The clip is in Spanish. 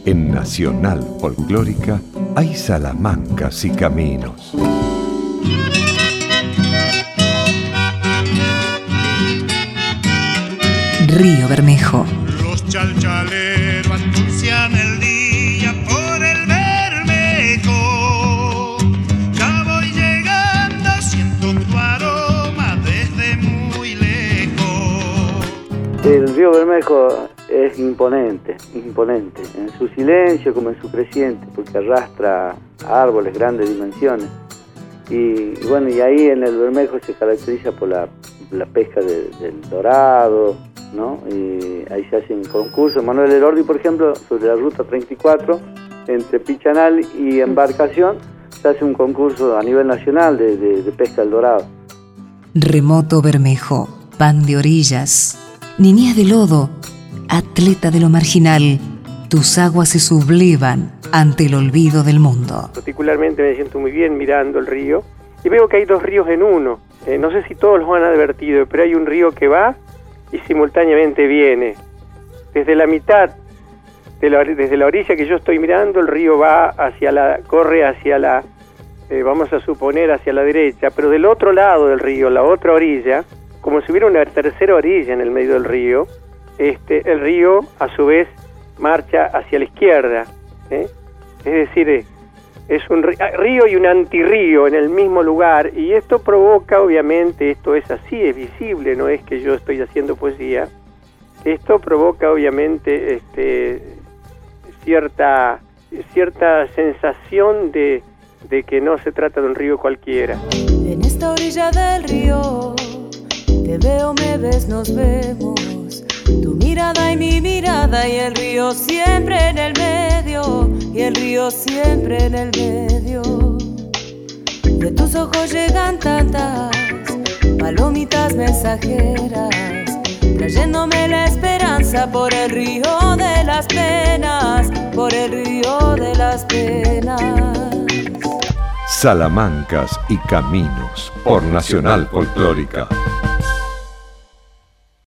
En Nacional Folclórica hay salamancas y caminos. Río Bermejo. Los chalchaleros anuncian el día por el Bermejo. Ya voy llegando, siento tu aroma desde muy lejos. El río Bermejo es imponente, en su silencio como en su creciente, porque arrastra árboles grandes dimensiones. Y bueno, y ahí en el Bermejo se caracteriza por la pesca del dorado, ¿no? Y ahí se hacen concursos. Manuel Elordi, por ejemplo, sobre la ruta 34, entre Pichanal y Embarcación, se hace un concurso a nivel nacional de pesca del dorado. Remoto Bermejo, pan de orillas, niñez de lodo, atleta de lo marginal, tus aguas se sublevan ante el olvido del mundo. Particularmente me siento muy bien mirando el río y veo que hay dos ríos en uno. No sé si todos los han advertido, pero hay un río que va y simultáneamente viene. Desde la mitad, desde la orilla que yo estoy mirando, el río va corre hacia la, vamos a suponer, hacia la derecha, pero del otro lado del río, la otra orilla, como si hubiera una tercera orilla en el medio del río, el río a su vez marcha hacia la izquierda, Es decir, es un río y un antirrío en el mismo lugar, y esto provoca, obviamente, esto es así, es visible, no es que yo estoy haciendo poesía, esto provoca obviamente cierta sensación de que no se trata de un río cualquiera. En esta orilla del río te veo, me ves, nos vemos, tu mirada y mi mirada, y el río siempre en el medio, y el río siempre en el medio. De tus ojos llegan tantas palomitas mensajeras, trayéndome la esperanza por el río de las penas, por el río de las penas. Salamancas y caminos por Nacional Folclórica.